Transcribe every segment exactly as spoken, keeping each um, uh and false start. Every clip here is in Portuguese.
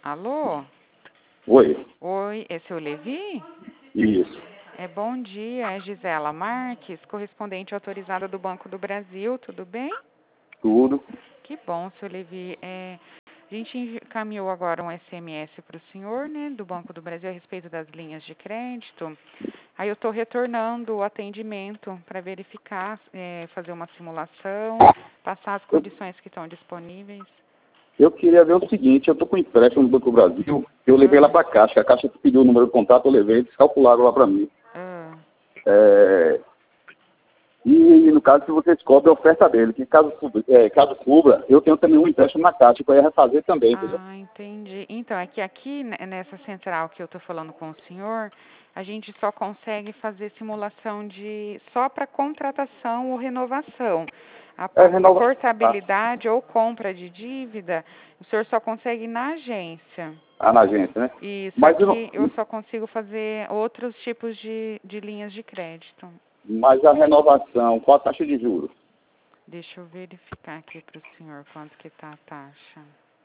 Alô? Oi, Oi, esse é o Levi? isso. É, bom dia, é Gisela Marques, correspondente autorizada do Banco do Brasil, tudo bem? Tudo. Que bom, seu Levi. É, a gente encaminhou agora um S M S para o senhor, né, do Banco do Brasil a respeito das linhas de crédito. Aí eu estou retornando o atendimento para verificar, é, fazer uma simulação, passar as Eu, condições que estão disponíveis. eu queria ver o seguinte, eu estou com um empréstimo no Banco do Brasil, eu levei lá Ah, para a Caixa, a Caixa que pediu o número de contato, eu levei, eles calcularam lá para mim. ah. É, e no caso, se vocês cobrem a oferta dele, que caso, cubra- é, caso cubra, eu tenho também um empréstimo na Caixa, que eu ia refazer também, entendeu? Ah, entendi. Então, é que aqui né, nessa central que eu estou falando com o senhor, a gente só consegue fazer simulação de só para contratação ou renovação. A, É a, a renova tá, portabilidade ou compra de dívida, o senhor só consegue na agência. tá na agência, né? Isso, Mas, eu não- aqui eu só consigo fazer outros tipos de, de linhas de crédito. mas a renovação, qual a taxa de juros? Deixa eu verificar aqui para o senhor quanto que está a taxa.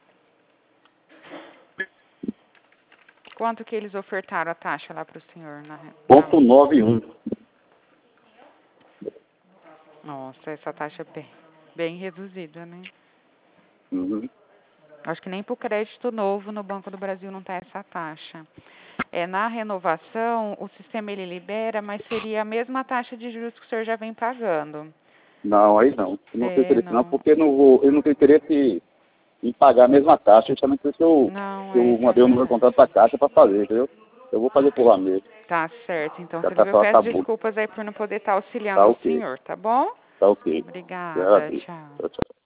Quanto que eles ofertaram a taxa lá para o senhor? Na, na... Ponto noventa e um. Nossa, essa taxa é bem, bem reduzida, né? Uhum. Acho que nem para o crédito novo no Banco do Brasil não está essa taxa. É, na renovação, o sistema ele libera, mas seria a mesma taxa de juros que o senhor já vem pagando. Não, aí não. Eu não tenho É, interesse não, não. porque eu não vou, eu não tenho interesse em pagar a mesma taxa, justamente por isso eu, Não, é, eu isso é mandei o número de verdade. contrato para a Caixa para fazer, entendeu? Eu vou fazer por lá mesmo. Tá certo. Então, Já Silvio, tá, eu tá, peço tá bom. desculpas aí por não poder estar Tá auxiliando o ok. senhor, tá bom? Tá ok. Obrigada, Graças. tchau. Tchau, tchau.